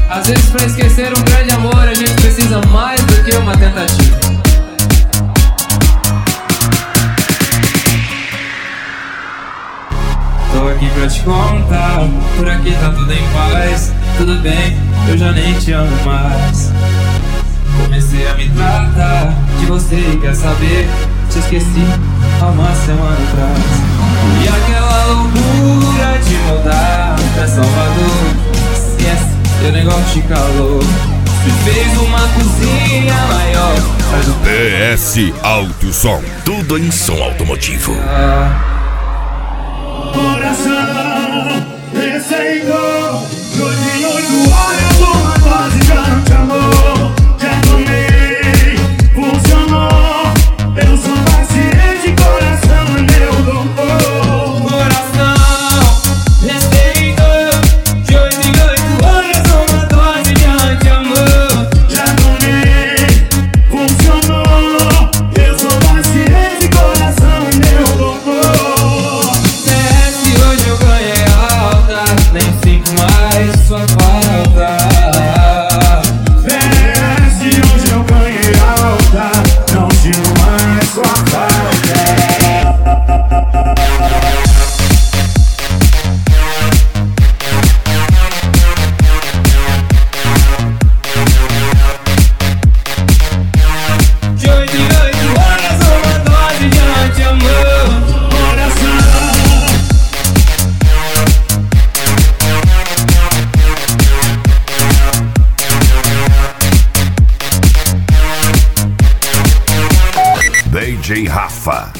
Às vezes pra esquecer um grande amor a gente precisa mais do que uma tentativa. Tô aqui pra te contar, por aqui tá tudo em paz. Tudo bem, eu já nem te amo mais. Comecei a me tratar de você e quer saber, te esqueci há uma semana atrás. E aquela loucura de mudar pra Salvador, esquece, eu nem gosto de calor. Me fez uma cozinha maior. PS Alto Som, tudo em som automotivo. Coração, receitou 2 em 8 horas, uma dose de anti-amor. Já tomei, funcionou. Eu sou paciente, coração é meu doutor. Coração, receitou de 8 em 8 horas, uma dose de anti-amor. Já tomei, funcionou. Eu sou paciente, coração é meu doutor. Hoje eu ganhei alta, nem sinto mais sua falta. PS, hoje eu ganhei alta, não sinto mais sua falta. De 8 em 8 horas, uma dose de anti-amor. DJ Rafa.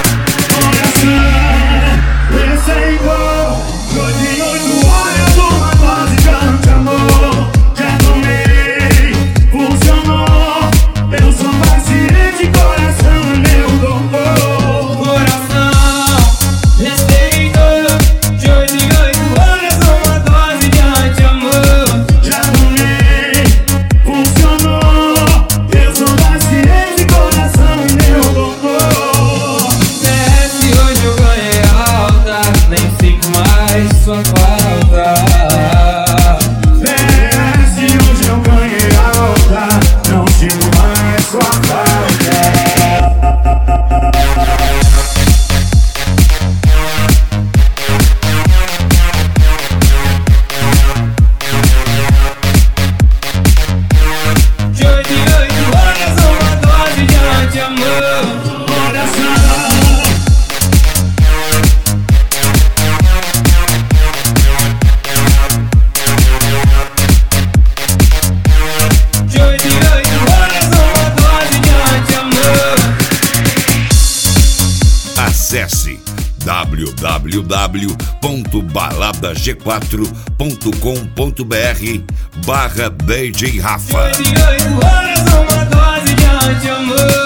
Receitou 2 em 8 horas, uma dose de anti-amor. Já tomei, funcionou. Eu sou paciente, coração é meu doutor. Coração, receitou de 8 em 8 horas, uma dose de anti-amor. Já tomei, funcionou. Eu sou paciente, coração é meu doutor. PS, hoje eu ganhei alta, nem sinto mais sua falta. PS, hoje eu ganhei alta, não sinto mais sua falta. De 8 em 8 horas, uma dose de anti-amor. Coração, De 8 em 8 horas, uma dose de anti-amor. Acesse www.baladag4.com.br/DJ Rafa. 8 em 8 horas, uma dose de anti-amor.